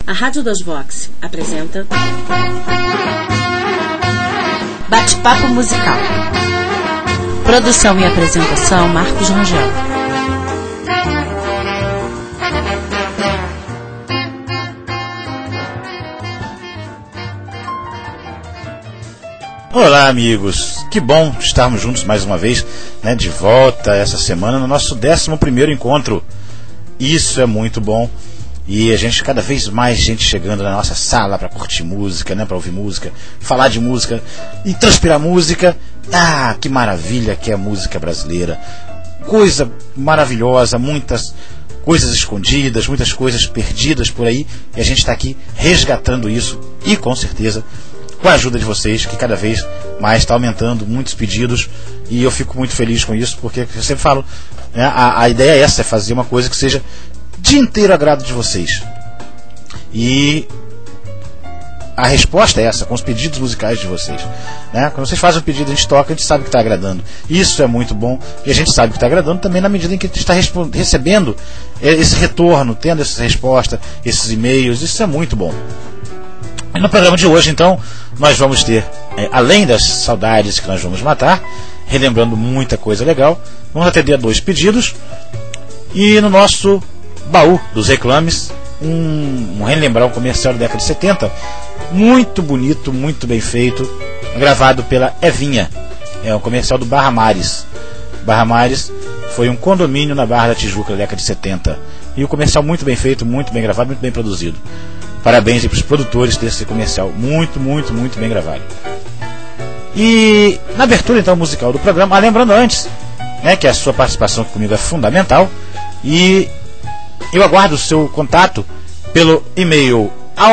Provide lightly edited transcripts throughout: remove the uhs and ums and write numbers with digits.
A Rádio das Vox apresenta Bate-Papo Musical. Produção e apresentação Marcos Rangel. Olá, amigos, que bom estarmos juntos mais uma vez, né, de volta essa semana no nosso 11º encontro. Isso é muito bom. E a gente, cada vez mais gente chegando na nossa sala para curtir música, né, para ouvir música, falar de música e transpirar música. Ah, que maravilha que é a música brasileira. Coisa maravilhosa, muitas coisas escondidas, muitas coisas perdidas por aí. E a gente está aqui resgatando isso e, com certeza, com a ajuda de vocês, que cada vez mais está aumentando, muitos pedidos. E eu fico muito feliz com isso, porque eu sempre falo, né, a ideia é essa, é fazer uma coisa que seja de inteiro agrado de vocês. E a resposta é essa, com os pedidos musicais de vocês, né? Quando vocês fazem um pedido, a gente toca, a gente sabe que está agradando. Isso é muito bom. E a gente sabe que está agradando também na medida em que a gente está recebendo esse retorno, tendo essa resposta, esses e-mails. Isso é muito bom. E no programa de hoje, então, nós vamos ter, além das saudades que nós vamos matar, relembrando muita coisa legal, vamos atender a 2 pedidos. E no nosso baú dos reclames, relembrar um comercial da década de 70, muito bonito, muito bem feito, gravado pela Evinha. É um comercial do Barra Mares. Barra Mares foi um condomínio na Barra da Tijuca da década de 70. E o comercial muito bem feito, muito bem gravado, muito bem produzido. Parabéns para os produtores desse comercial, muito, muito, muito bem gravado. E na abertura então musical do programa, lembrando antes, né, que a sua participação comigo é fundamental, e eu aguardo o seu contato pelo e-mail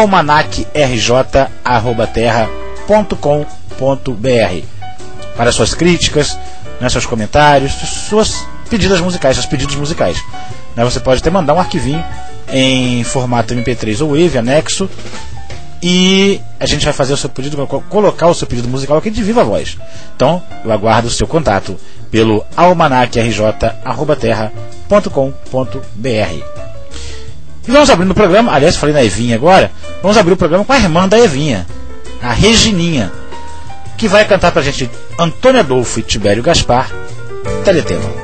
almanac.rj@terra.com.br para suas críticas, né, seus comentários, suas pedidos musicais. Né, você pode até mandar um arquivinho em formato MP3 ou WAV anexo, e a gente vai fazer o seu pedido, colocar o seu pedido musical aqui de viva voz. Então eu aguardo o seu contato pelo almanac.rj@terra.com.br. E vamos abrindo o programa, aliás, falei na Evinha agora, vamos abrir o programa com a irmã da Evinha, a Regininha, que vai cantar pra gente Antônio Adolfo e Tibério Gaspar, Teletema.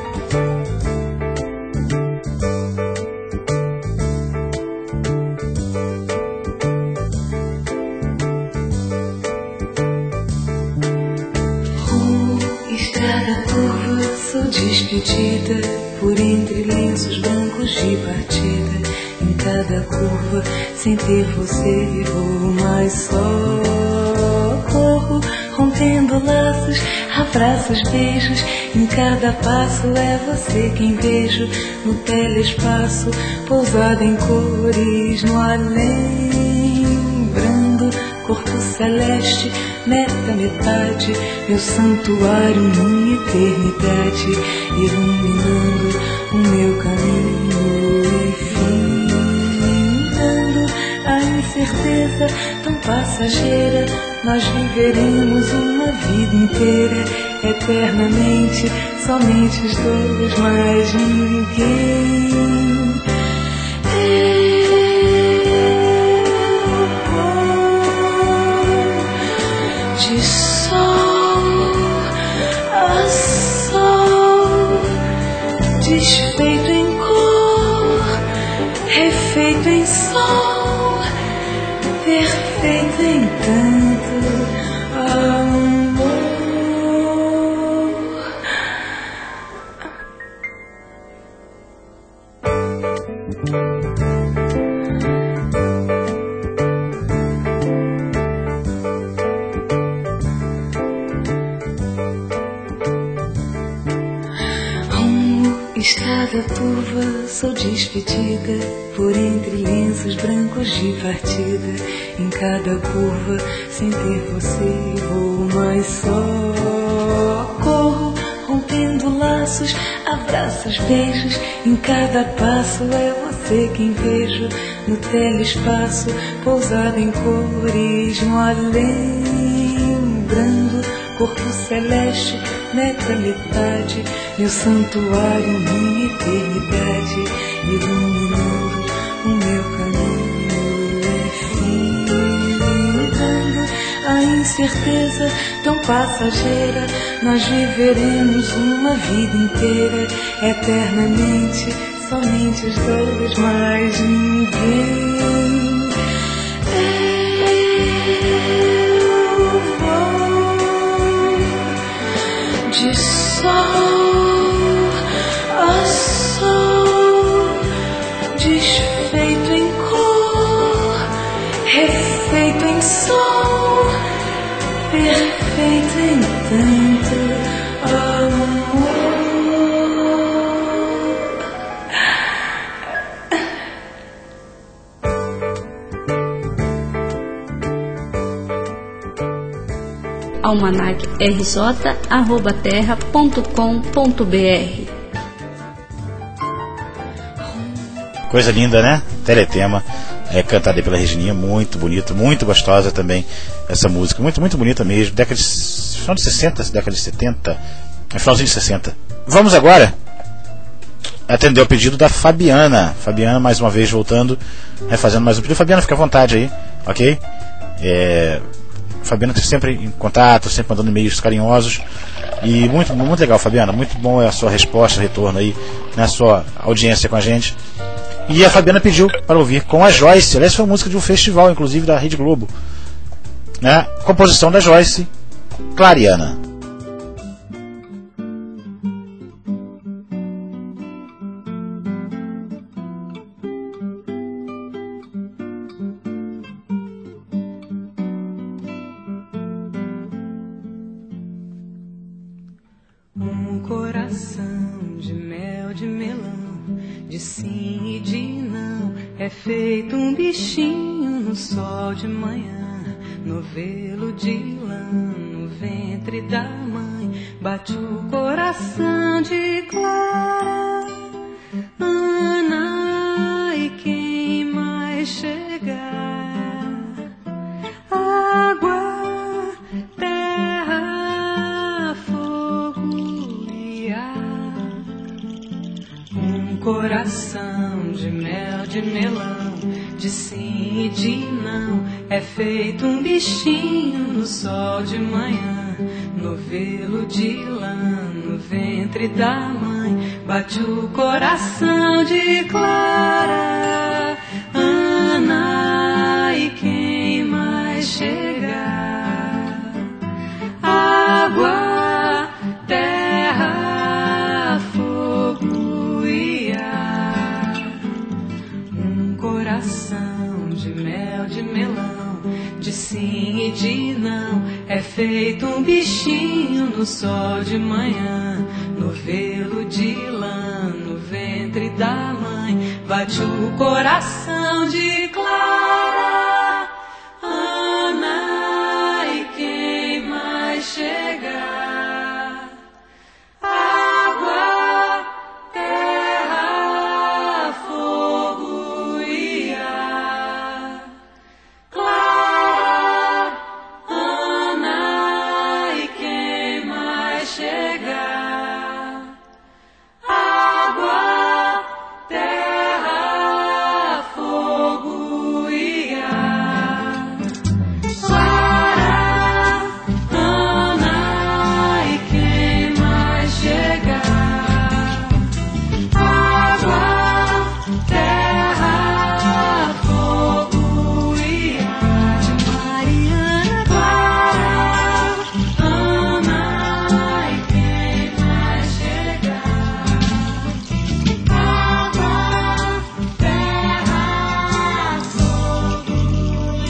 Despedida por entre lenços brancos de partida. Em cada curva, sem ter você, vou mais só. Corro, rompendo laços, abraços, beijos. Em cada passo é você quem vejo. No telespaço, pousada em cores, no além. Brando, corpo celeste, meta metade, meu santuário, minha eternidade, iluminando o meu caminho, enfim, dando a incerteza tão passageira. Nós viveremos uma vida inteira, eternamente, somente os dois, mais ninguém. De sol a sol, desfeito em cor, refeito em sol, perfeito em tanto amor. Estrada turva, sou despedida por entre lenços brancos de partida. Em cada curva, sem ter você, vou mais só. Corro, rompendo laços, abraços, beijos. Em cada passo é você quem vejo. No telespaço, pousada em cores, no além. Brando, corpo celeste, meta metade, meu santuário, minha eternidade, iluminando o meu caminho. certeza tão passageira, nós viveremos uma vida inteira, eternamente, somente os dois, mais ninguém. Eu vou de sol a sol, desfeito em cor, refeito em sol, perfeito em tanto amor. almanac.rj@terra.com.br. Coisa linda, né? Teletema, cantada aí pela Regininha, muito bonito, muito gostosa também essa música, muito, muito bonita mesmo, final de 60, década de 70, finalzinho de 60. Vamos agora atender o pedido da Fabiana. Fabiana, mais uma vez voltando, fazendo mais um pedido. Fabiana, fica à vontade aí, ok? Fabiana está sempre em contato, sempre mandando e-mails carinhosos. E muito, muito legal, Fabiana. Muito bom a sua resposta, retorno aí, na sua audiência com a gente. E a Fabiana pediu para ouvir com a Joyce. Essa foi a música de um festival, inclusive da Rede Globo, né? Composição da Joyce, Clariana. Um coração de mel, de melão, de sim e de não, é feito um bichinho no sol de manhã, novelo de lã, no ventre da mãe, bate o coração de Clara, Ana e quem mais chegar, água, terra, fogo e ar. Um coração de mel, de melão, de sim e de não, é feito um bichinho no sol de manhã, novelo de lã, no ventre da mãe, bate o coração de Clara, Ana e quem mais chegar, água, terra, fogo e ar. Um coração de mel, de melão, de sim e de não, é feito um bichinho no sol de manhã, novelo de lã, no ventre da mãe, bate o coração de Clara, Ana e quem mais chegar, água, terra, fogo e ar. Clara, Ana e quem mais chegar, água, terra, fogo e ar. Clara, Ana e quem mais chegar, água, terra, fogo e ar. De Mariana, Clara, Ana e quem mais chegar, água, terra, fogo e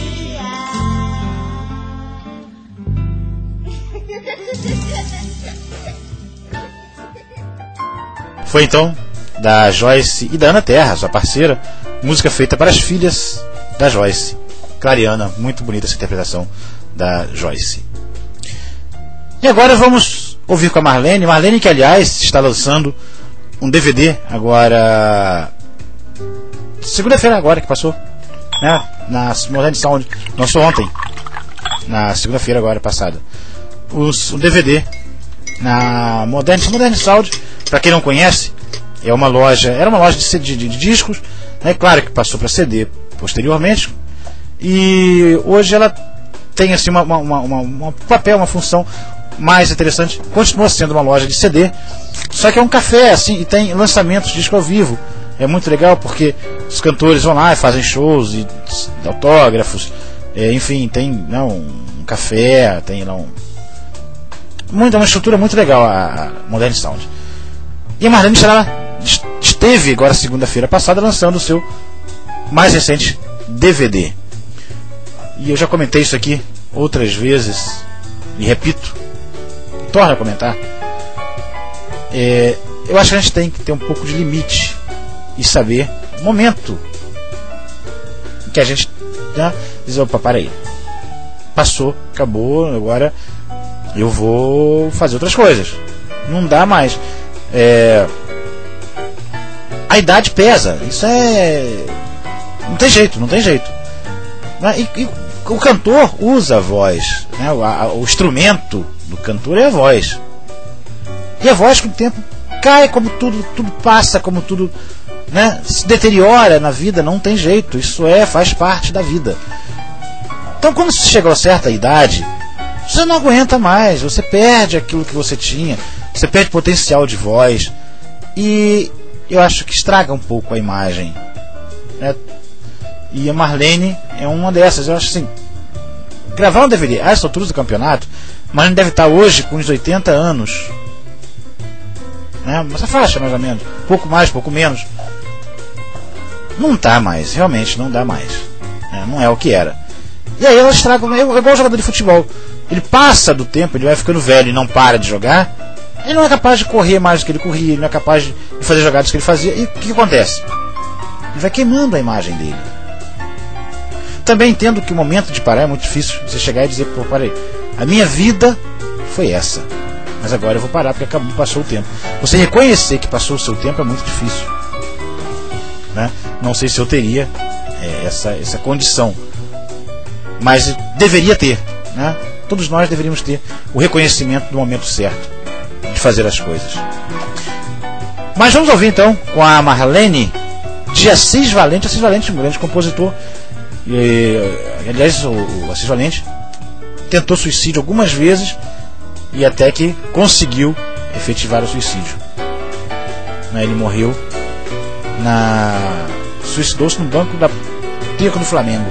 Foi então da Joyce e da Ana Terra, sua parceira, música feita para as filhas da Joyce, Clariana. Muito bonita essa interpretação da Joyce. E agora vamos ouvir com a Marlene. Marlene, que aliás está lançando um DVD agora, segunda-feira agora que passou, né? Na Modern Sound, lançou ontem, na segunda-feira agora passada, um DVD na Modern Sound. Para quem não conhece, era uma loja de discos, né? Claro que passou para CD posteriormente, e hoje ela tem assim um papel, uma função mais interessante. Continua sendo uma loja de CD, só que é um café assim, e tem lançamentos de disco ao vivo. É muito legal porque os cantores vão lá e fazem shows e autógrafos, enfim, tem um café, tem lá uma estrutura muito legal a Modern Sound. E a Marlene esteve agora segunda-feira passada lançando o seu mais recente DVD. E eu já comentei isso aqui outras vezes e repito, torno a comentar. Eu acho que a gente tem que ter um pouco de limite e saber o momento em que a gente diz: opa, para aí, passou, acabou, agora eu vou fazer outras coisas, não dá mais. A idade pesa, isso não tem jeito. E o cantor usa a voz, né? O instrumento do cantor é a voz, e a voz com o tempo cai, como tudo passa, como tudo, né, se deteriora na vida, não tem jeito, isso faz parte da vida. Então quando você chega a uma certa idade, você não aguenta mais, você perde aquilo que você tinha, você perde potencial de voz, e eu acho que estraga um pouco a imagem, né? E a Marlene é uma dessas. Eu acho assim, gravar um DVD a essa altura do campeonato, a Marlene deve estar hoje com uns 80 anos, né? Essa faixa mais ou menos, pouco mais, pouco menos. Não dá mais, realmente não dá mais, né? Não é o que era. E aí ela estraga, é igual jogador de futebol, ele passa do tempo, ele vai ficando velho e não para de jogar, ele não é capaz de correr mais do que ele corria, ele não é capaz de fazer jogadas que ele fazia, e o que acontece? Ele vai queimando a imagem dele. Também entendo que o momento de parar é muito difícil, você chegar e dizer: pô, parei, a minha vida foi essa, mas agora eu vou parar porque passou o tempo. Você reconhecer que passou o seu tempo é muito difícil, né? Não sei se eu teria essa condição, mas deveria ter, né? Todos nós deveríamos ter o reconhecimento do momento certo de fazer as coisas. Mas vamos ouvir então com a Marlene de Assis Valente. Assis Valente, um grande compositor. Aliás, o Assis Valente tentou suicídio algumas vezes e até que conseguiu efetivar o suicídio, né? Ele morreu suicidou-se no banco da Terra do Flamengo,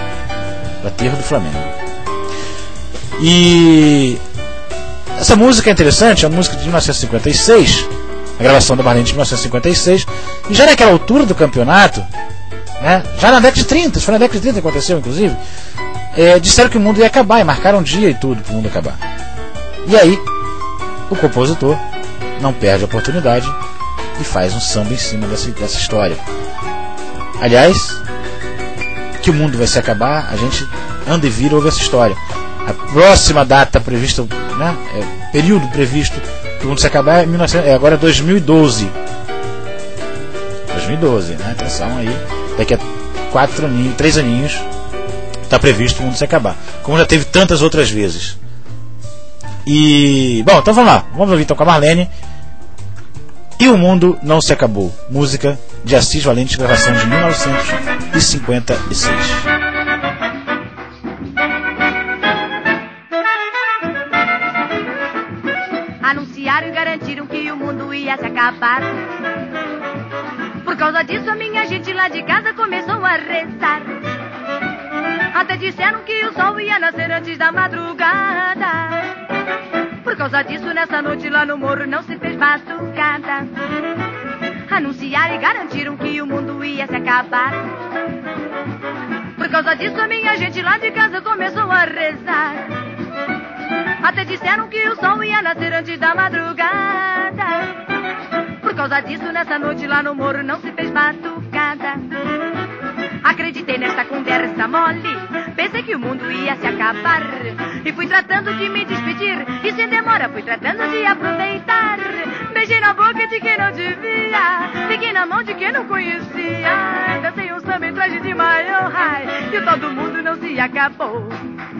e essa música é interessante, é uma música de 1956, a gravação da Marlene de 1956, e já naquela altura do campeonato, né, já na década de 30, foi na década de 30 que aconteceu, inclusive, disseram que o mundo ia acabar, e marcaram um dia e tudo para o mundo acabar. E aí, o compositor não perde a oportunidade e faz um samba em cima dessa história. Aliás, que o mundo vai se acabar, a gente anda e vira, ouve essa história. A próxima data prevista, né, período previsto para o mundo se acabar é agora 2012. 2012, né? Atenção aí, daqui a 3 aninhos está previsto o mundo se acabar, como já teve tantas outras vezes. E bom, então vamos lá, vamos ouvir então com a Marlene E o Mundo Não Se Acabou, música de Assis Valente, gravação de 1956. Anunciaram e garantiram que o mundo ia se acabar. Por causa disso a minha gente lá de casa começou a rezar. Até disseram que o sol ia nascer antes da madrugada. Por causa disso nessa noite lá no morro não se fez batucada. Anunciaram e garantiram que o mundo ia se acabar. Por causa disso a minha gente lá de casa começou a rezar. Até disseram que o sol ia nascer antes da madrugada. Por causa disso nessa noite lá no morro não se fez batucada. Acreditei nessa conversa mole, pensei que o mundo ia se acabar. E fui tratando de me despedir, e sem demora fui tratando de aproveitar. Beijei na boca de quem não devia, peguei na mão de quem não conhecia. Dancei um samba em traje de maiô, e o tal do mundo não se acabou.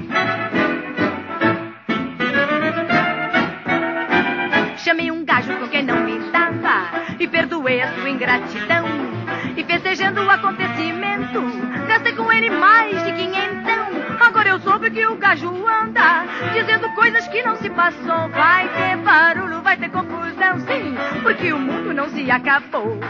Chamei um gajo com quem não me dava e perdoei a sua ingratidão. E festejando o acontecimento, gastei com ele mais de 500. Agora eu soube soube que o gajo anda dizendo coisas que não se passou. Vai ter barulho, vai ter confusão, sim, porque o mundo não se acabou.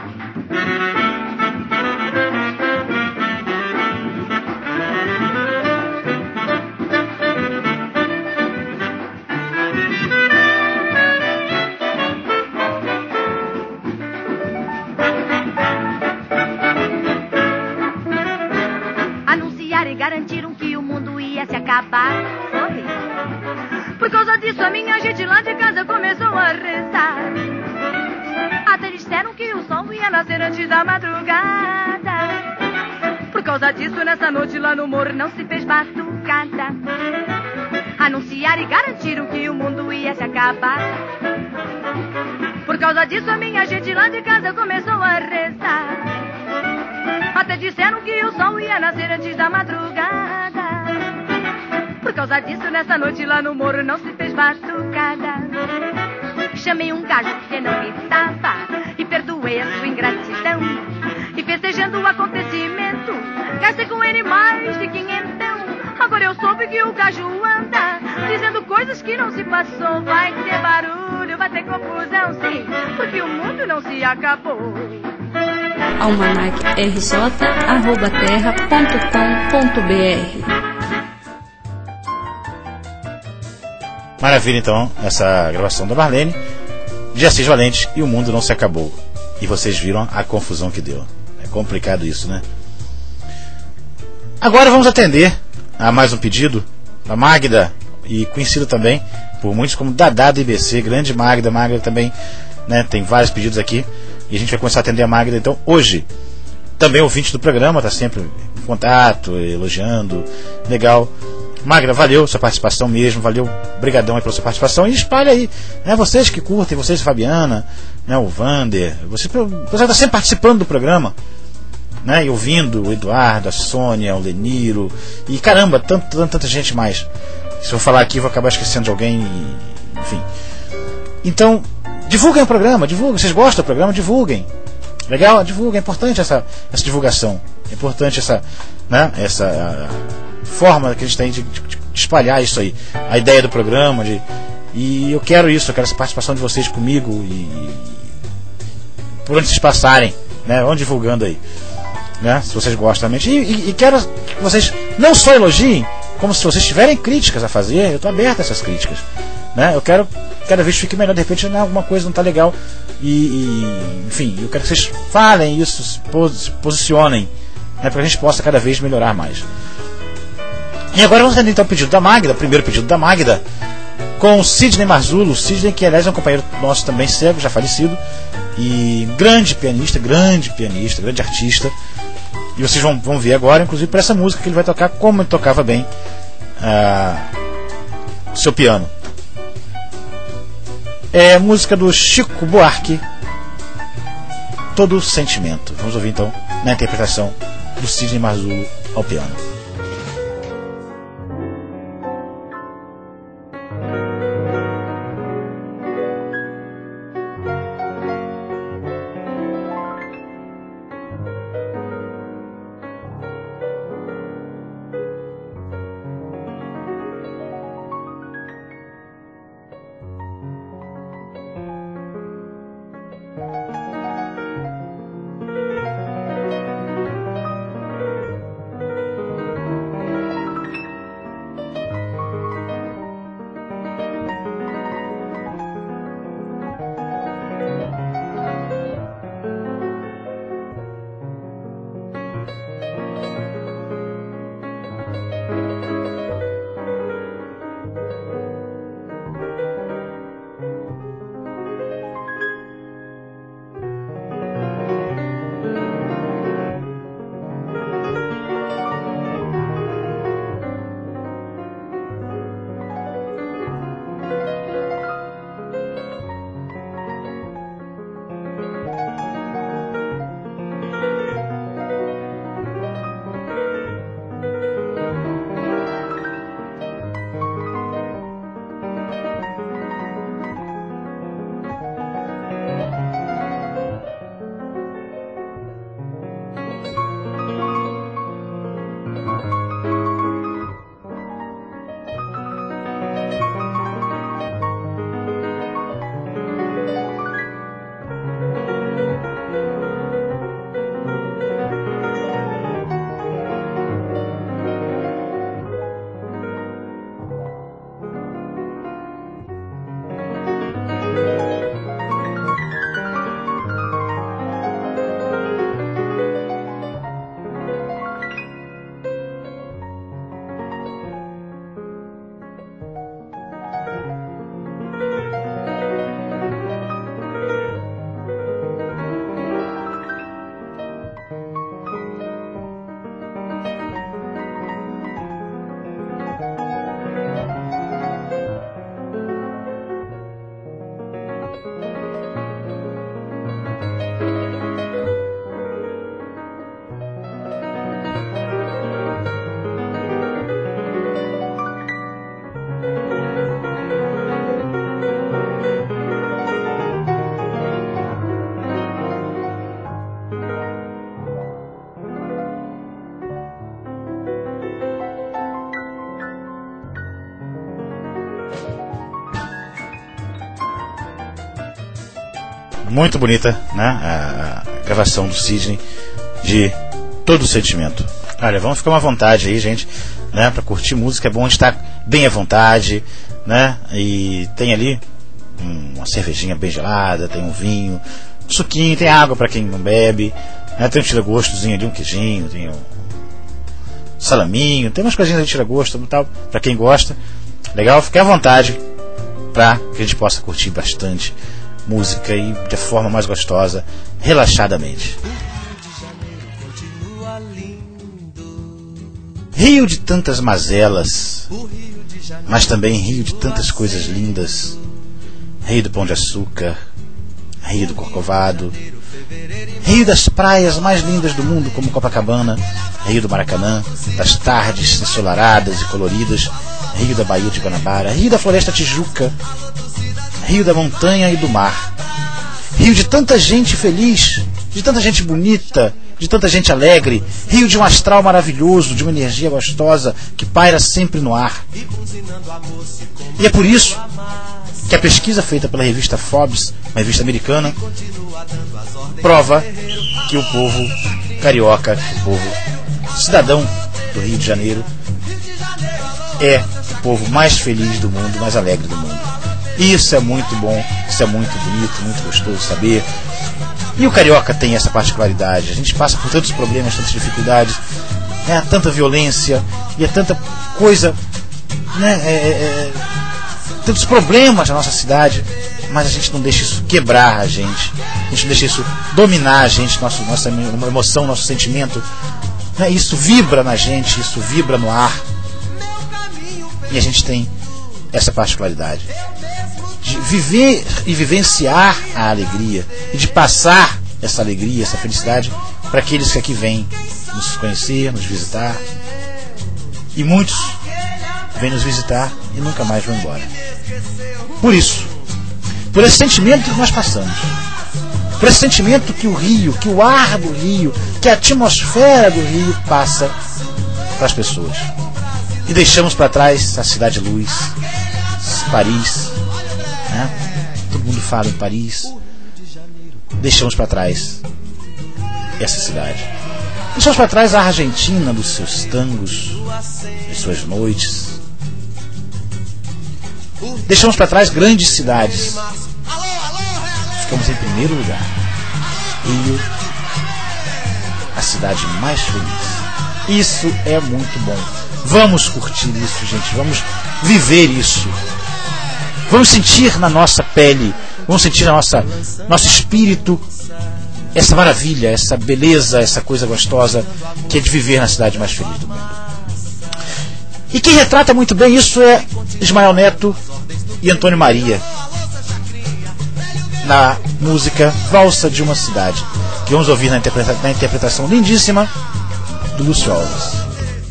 Garantiram que o mundo ia se acabar. Foi. Por causa disso a minha gente lá de casa começou a rezar. Até disseram que o sol ia nascer antes da madrugada. Por causa disso nessa noite lá no morro não se fez batucada. Anunciaram e garantiram que o mundo ia se acabar. Por causa disso a minha gente lá de casa começou a rezar. Até disseram que o sol ia nascer antes da madrugada. Por causa disso, nessa noite lá no morro não se fez batucada. Chamei um gajo que não me estava e perdoei a sua ingratidão. E festejando o acontecimento, gastei com ele mais de 500. Agora eu soube que o gajo anda dizendo coisas que não se passou. Vai ter barulho, vai ter confusão, sim, porque o mundo não se acabou. almanac.rj.terra.br. Maravilha, então, essa gravação da Marlene de Assis Valente, e o mundo não se acabou. E vocês viram a confusão que deu. É complicado isso, né? Agora vamos atender a mais um pedido da Magda, e conhecida também por muitos como Dadá do IBC, grande Magda. Magda também, né, tem vários pedidos aqui. E a gente vai começar a atender a Magda, então, hoje. Também ouvinte do programa, está sempre em contato, elogiando. Legal. Magda, valeu sua participação mesmo, valeu, brigadão aí pela sua participação. E espalha aí, né, vocês que curtem, vocês, Fabiana, né, o Vander, você está sempre participando do programa, né, e ouvindo o Eduardo, a Sônia, o Leniro, e caramba, tanta gente mais. Se eu falar aqui, vou acabar esquecendo de alguém, enfim. Então, divulguem o programa, divulguem. Vocês gostam do programa? Divulguem. Legal? Divulguem. É importante essa divulgação. É importante essa forma que a gente tem de espalhar isso aí. A ideia do programa. E eu quero isso. Eu quero essa participação de vocês comigo. E por onde vocês passarem, né? Vão divulgando aí. Né? Se vocês gostam realmente. E quero que vocês não só elogiem, como se vocês tiverem críticas a fazer. Eu estou aberto a essas críticas. Né? Eu quero cada vez fique melhor, de repente alguma coisa não está legal enfim, eu quero que vocês falem isso, se posicionem, né, para que a gente possa cada vez melhorar mais. E agora vamos atender então o pedido da Magda, primeiro pedido da Magda, com o Sidney Marzullo. Sidney, que aliás é um companheiro nosso também cego, já falecido, e grande pianista, grande artista. E vocês vão ver agora, inclusive por essa música que ele vai tocar, como ele tocava bem o seu piano. É música do Chico Buarque, Todo Sentimento. Vamos ouvir então na interpretação do Sidney Marzullo ao piano. Muito bonita, né? A gravação do Sidney de Todo o Sentimento. Olha, vamos ficar à vontade aí, gente, né? Pra curtir música é bom estar bem à vontade, né? E tem ali uma cervejinha bem gelada, tem um vinho, um suquinho, tem água pra quem não bebe, né? Tem um tira-gostozinho ali, um queijinho, tem um salaminho, tem umas coisinhas de tira-gosto e tal, pra quem gosta. Legal? Fique à vontade pra que a gente possa curtir bastante música e de forma mais gostosa, relaxadamente. Rio de tantas mazelas, mas também rio de tantas coisas lindas. Rio do Pão de Açúcar, Rio do Corcovado, Rio das praias mais lindas do mundo, como Copacabana, Rio do Maracanã, das tardes ensolaradas e coloridas, Rio da Baía de Guanabara, Rio da Floresta Tijuca, Rio da montanha e do mar. Rio de tanta gente feliz, de tanta gente bonita, de tanta gente alegre. Rio de um astral maravilhoso, de uma energia gostosa que paira sempre no ar. E é por isso que a pesquisa feita pela revista Forbes, uma revista americana, prova que o povo carioca, o povo cidadão do Rio de Janeiro, é o povo mais feliz do mundo, mais alegre do mundo. Isso é muito bom, isso é muito bonito, muito gostoso saber. E o carioca tem essa particularidade. A gente passa por tantos problemas, tantas dificuldades, né? Tanta violência e é tanta coisa, né? Tantos problemas na nossa cidade, mas a gente não deixa isso quebrar a gente não deixa isso dominar a gente, nossa emoção, nosso sentimento, né? Isso vibra na gente, isso vibra no ar, e a gente tem essa particularidade de viver e vivenciar a alegria e de passar essa alegria, essa felicidade para aqueles que aqui vêm nos conhecer, nos visitar, e muitos vêm nos visitar e nunca mais vão embora. Por isso, por esse sentimento que nós passamos, por esse sentimento que o Rio, que o ar do Rio, que a atmosfera do Rio passa para as pessoas, e deixamos para trás a Cidade Luz, Paris, né? Todo mundo fala em Paris. Deixamos para trás essa cidade. Deixamos para trás a Argentina dos seus tangos, das suas noites. Deixamos para trás grandes cidades. Ficamos em primeiro lugar. Rio, a cidade mais feliz. Isso é muito bom. Vamos curtir isso, gente. Vamos viver isso. Vamos sentir na nossa pele, vamos sentir na nosso espírito essa maravilha, essa beleza, essa coisa gostosa que é de viver na cidade mais feliz do mundo. E quem retrata muito bem isso é Ismael Neto e Antônio Maria, na música Valsa de uma Cidade, que vamos ouvir na interpretação lindíssima do Lúcio Alves.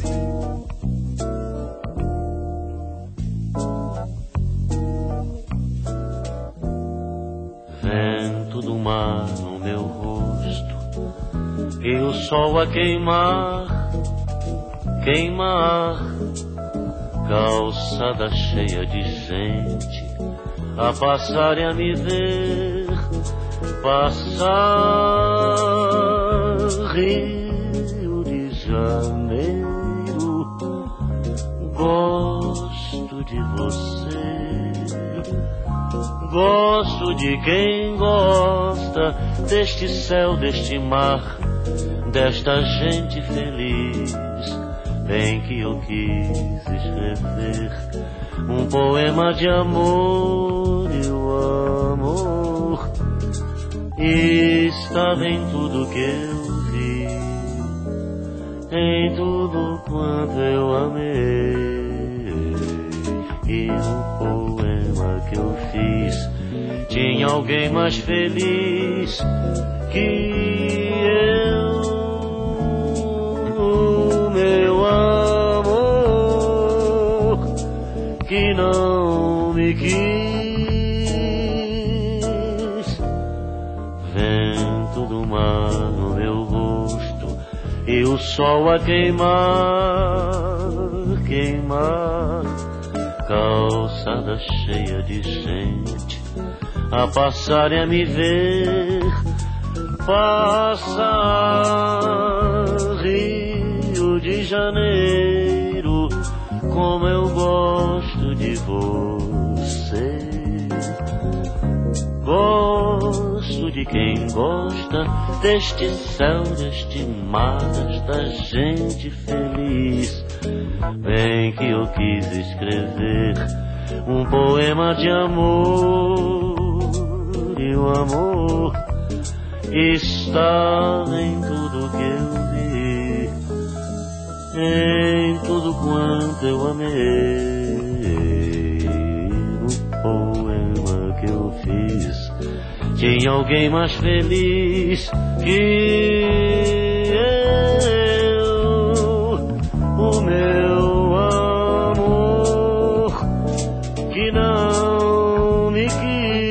Vento do mar no meu rosto e o sol a queimar, calçada cheia de gente a passar e a me ver passar. Rio de Janeiro, gosto de você, gosto de quem gosta deste céu, deste mar, desta gente feliz. Bem que eu quis escrever um poema de amor, e o amor estava em tudo que eu vi, em tudo quanto eu amei. E no poema que eu fiz tinha alguém mais feliz que eu, meu amor, que não me quis. Vento do mar no meu rosto e o sol a queimar, calçada cheia de gente a passar e a me ver. Passa, Rio de Janeiro, como eu gosto de você. Gosto de quem gosta deste céu, deste mar, desta gente feliz. Bem que eu quis escrever um poema de amor, e o amor está em tudo que eu vi, em tudo quanto eu amei. No poema que eu fiz tinha alguém mais feliz que eu, o meu amor que não me quis.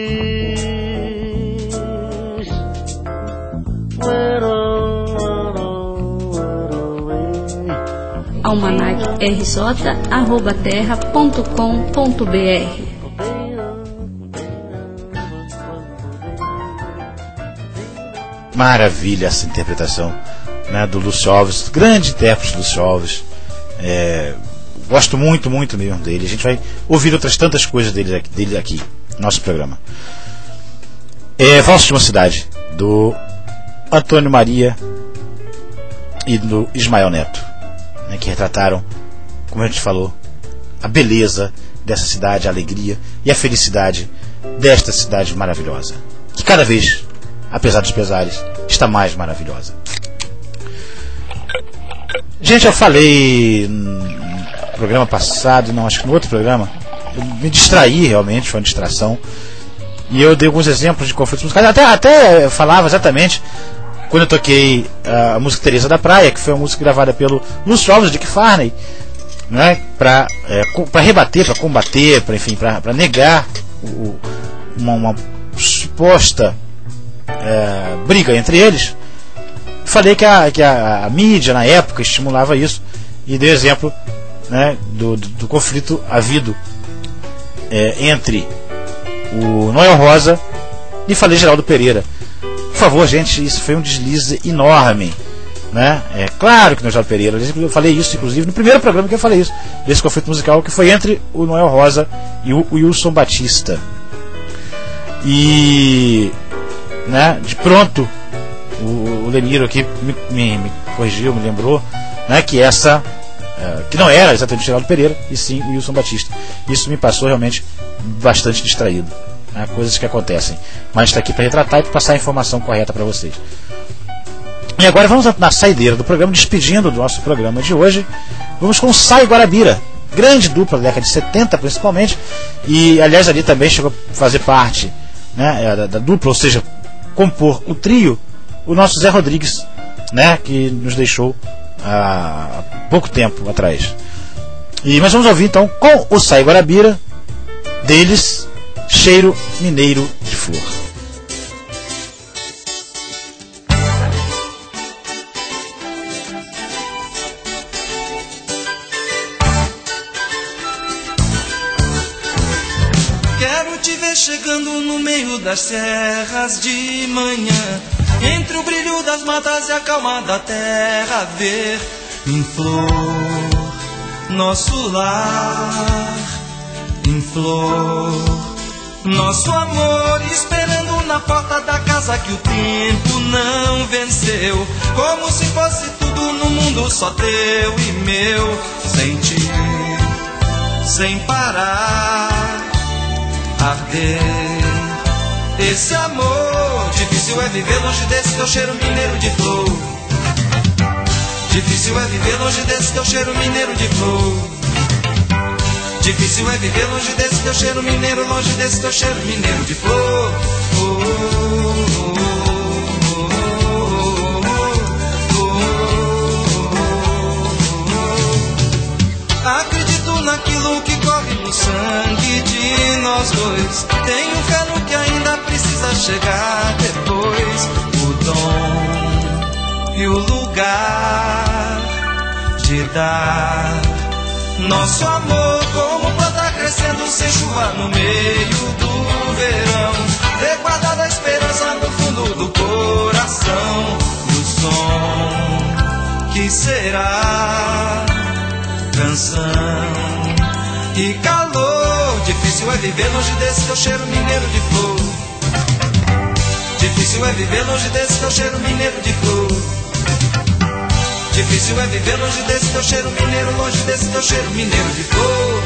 almanac.rj@terra.com.br. Maravilha essa interpretação, né, do Lúcio Alves, grande intérprete Lúcio Alves. Gosto muito, muito mesmo dele. A gente vai ouvir outras tantas coisas dele aqui no nosso programa. Valsa de uma Cidade, do Antônio Maria e do Ismael Neto, né, que retrataram, como a gente falou, a beleza dessa cidade, a alegria e a felicidade desta cidade maravilhosa, que cada vez, apesar dos pesares, está mais maravilhosa. Gente, eu falei no programa passado, não, acho que no outro programa, eu me distraí realmente, foi uma distração, e eu dei alguns exemplos de conflitos musicais, até falava exatamente quando eu toquei a música Teresa da Praia, que foi uma música gravada pelo Lúcio Alves de Dick Farney, né, para rebater, para combater, para negar uma suposta briga entre eles. Falei que a mídia na época estimulava isso, e dei exemplo, né, do conflito havido entre o Noel Rosa e falei Geraldo Pereira. Por favor, gente, isso foi um deslize enorme, né? É claro que no Geraldo Pereira, eu falei isso inclusive no primeiro programa que eu falei isso, desse conflito musical que foi entre o Noel Rosa e o Wilson Batista. E, né, de pronto o Leniro aqui me corrigiu, me lembrou, né, que essa que não era exatamente o Geraldo Pereira, e sim o Wilson Batista. Isso me passou realmente bastante distraído, né, coisas que acontecem, mas está aqui para retratar e para passar a informação correta para vocês. E agora vamos na saideira do programa, despedindo do nosso programa de hoje. Vamos com o Sai Guarabira, grande dupla da década de 70 principalmente, e aliás ali também chegou a fazer parte, né, da dupla, ou seja, compor o trio, o nosso Zé Rodrigues, né, que nos deixou há pouco tempo atrás. Mas vamos ouvir então com o Sai Guarabira deles, Cheiro Mineiro de Flor. Quero te ver chegando no meio das serras de manhã, entre o brilho das matas e a calma da terra, ver em flor nosso lar, em flor nosso amor, esperando na porta da casa que o tempo não venceu, como se fosse tudo no mundo só teu e meu, sentir sem parar, arder esse amor. Difícil é viver longe desse teu cheiro mineiro de flor, difícil é viver longe desse teu cheiro mineiro de flor, difícil é viver longe desse teu cheiro mineiro, longe desse teu cheiro mineiro de flor. Acredito naquilo que corre no sangue de nós dois, tenho fé no que ainda precisa chegar depois, o dom e o lugar de dar nosso amor como planta crescendo sem chuva no meio do verão. Ter guardado a esperança no fundo do coração. E o som que será canção e calor. Difícil é viver longe desse teu cheiro mineiro de flor. Difícil é viver longe desse teu cheiro mineiro de flor. Difícil é viver longe desse teu cheiro mineiro, longe desse teu cheiro mineiro de flor.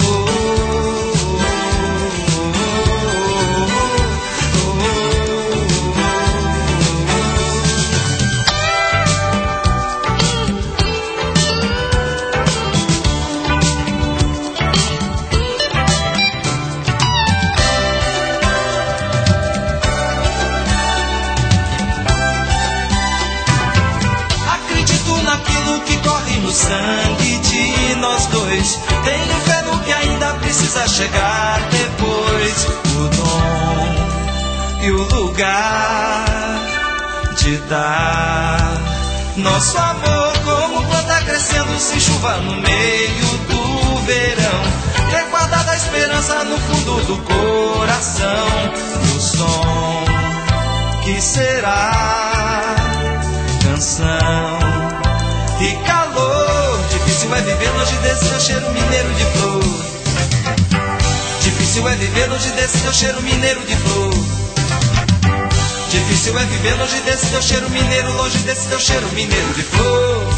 No sangue de nós dois, tenho fé no que ainda precisa chegar depois. O dom e o lugar de dar nosso amor como planta crescendo sem chuva no meio do verão. Ter guardado a esperança no fundo do coração. O som que será canção e calor. Difícil é viver longe desse teu cheiro mineiro de flor. Difícil é viver longe desse teu cheiro mineiro de flor. Difícil é viver longe desse teu cheiro mineiro, longe desse teu cheiro mineiro de flor.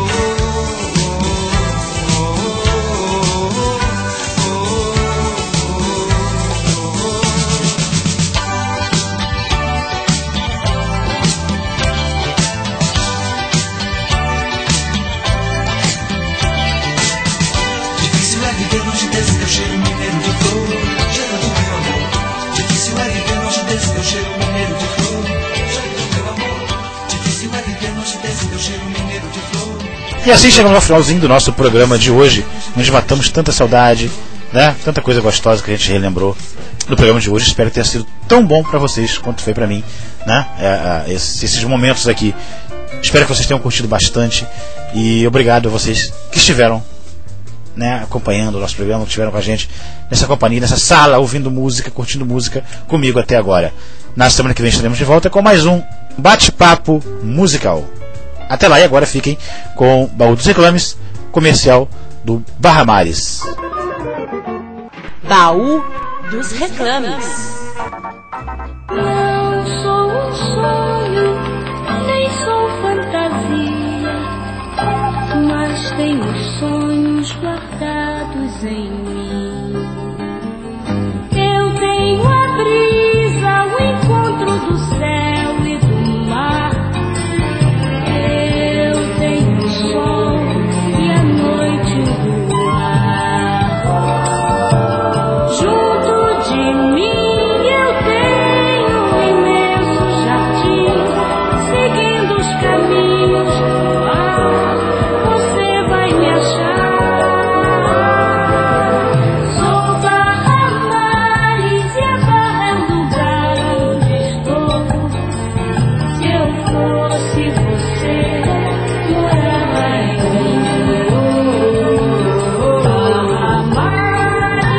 E assim chegamos ao finalzinho do nosso programa de hoje, onde matamos tanta saudade, né? Tanta coisa gostosa que a gente relembrou do programa de hoje. Espero que tenha sido tão bom para vocês quanto foi para mim, né? Esses momentos aqui. Espero que vocês tenham curtido bastante e obrigado a vocês que estiveram, né, acompanhando o nosso programa, que estiveram com a gente nessa companhia, nessa sala, ouvindo música, curtindo música comigo até agora. Na semana que vem estaremos de volta com mais um bate-papo musical. Até lá, e agora fiquem com o Baú dos Reclames, comercial do Barra Mares. Baú dos Reclames. Não sou um sonho, nem sou fantasia, mas tenho sonhos guardados em mim. Eu tenho a brisa, o encontro do céu e do mar. Eu tenho o sol e a noite o luar. Junto de mim eu tenho um imenso jardim, seguindo os caminhos do mar, você vai me achar. Sou Barra Mares e a Barra é o lugar onde estou. Se eu fosse você, morava em mim. Barra Mares,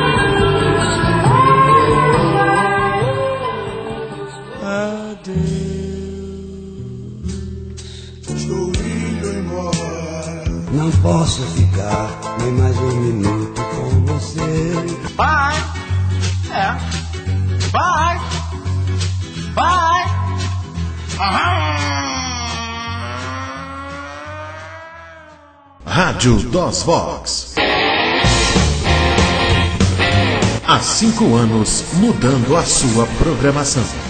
Estou indo embora. Não posso ficar nem mais um minuto com você. Bye. Bye. Bye. Rádio DOS Vox. Há 5 anos mudando a sua programação.